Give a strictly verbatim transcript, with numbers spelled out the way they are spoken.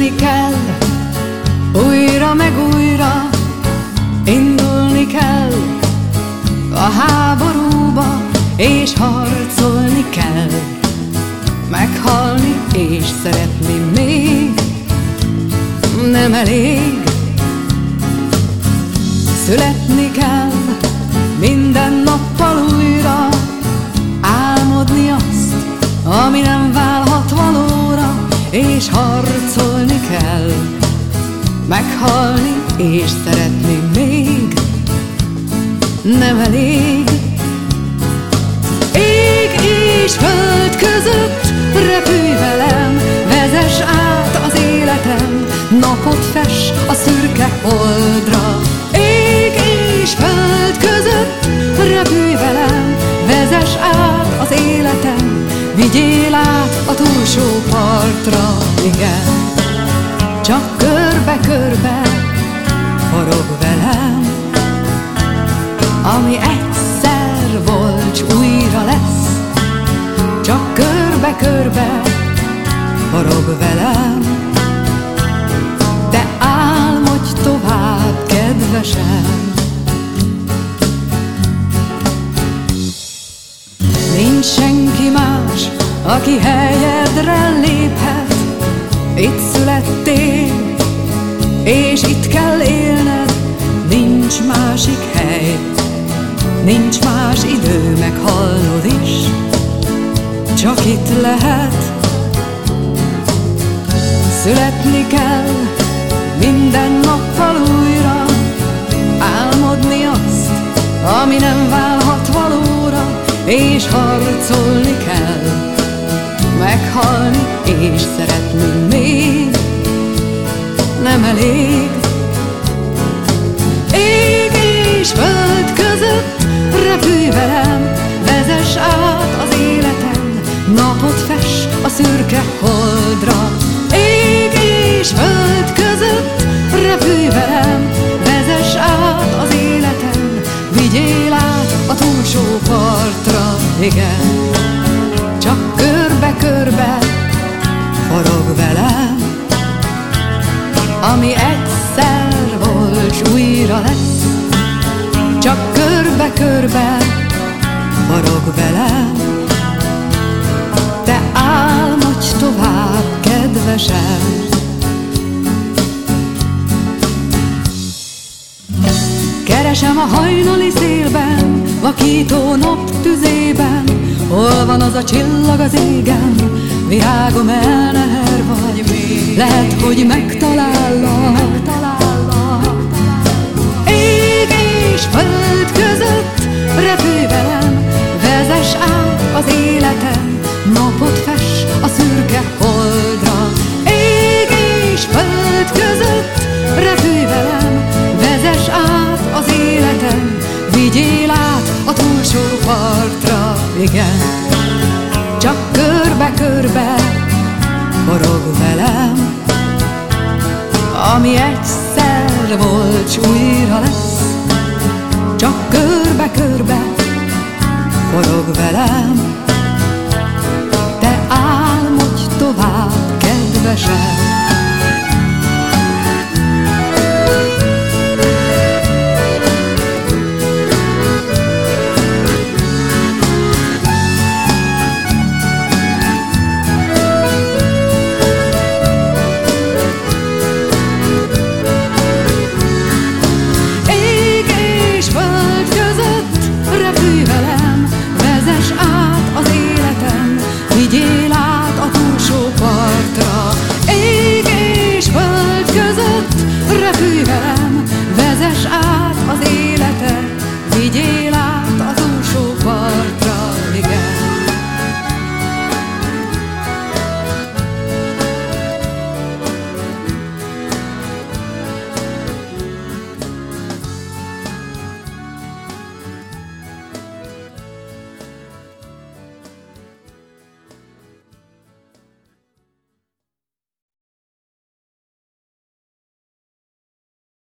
Születni kell, újra meg újra indulni kell a háborúba, és harcolni kell, meghalni és szeretni még nem elég. Születni kell minden nappal újra, álmodni azt, ami nem válhat valóra, és harcolni kell, meghalni és szeretni még nem elég. Ég és föld között repülj velem, vezess át az életem, napot fess a szürke holdra. Ég és föld között repülj velem, vezess át az életem, vigyél át a túlsó partra. Igen, csak körbe-körbe forog velem, ami egyszer volt, s újra lesz. Csak körbe-körbe forog velem, de álmodj tovább, kedvesem. Nincs senki más, aki helyedre léphet. Itt születtél, és itt kell élned. Nincs másik hely, nincs más idő, meghalnod is csak itt lehet. Születni kell minden nappal újra, álmodni azt, ami nem válhat valóra, és harcolni kell, meghalni és szeretni még nem elég. Ég és föld között repülj velem, vezess át az életem, napot fess a szürke holdra. Ég és föld között repülj velem, vezess át az életem, vigyél át a túlsó partra. Igen, csak körbe-körbe forog velem, ami egyszer volt, s újra lesz. Csak körbe-körbe forog velem, te álmodj tovább, kedvesem. Keresem a hajnali szélben, vakító nap tüzében, hol van az a csillag az égen, virágom, elneher vagy még. Lehet, hogy megtalállak. Ég és föld között repülj velem, vezess át az életem, napot fess a szürke holdra. Ég és föld között repülj velem, vezess át az életem, vigyél át a túlsó partra. Igen, csak körbe-körbe forog velem, ami egyszer volt, s újra lesz. Csak körbe-körbe forog velem, te álmodj tovább, kedvesem.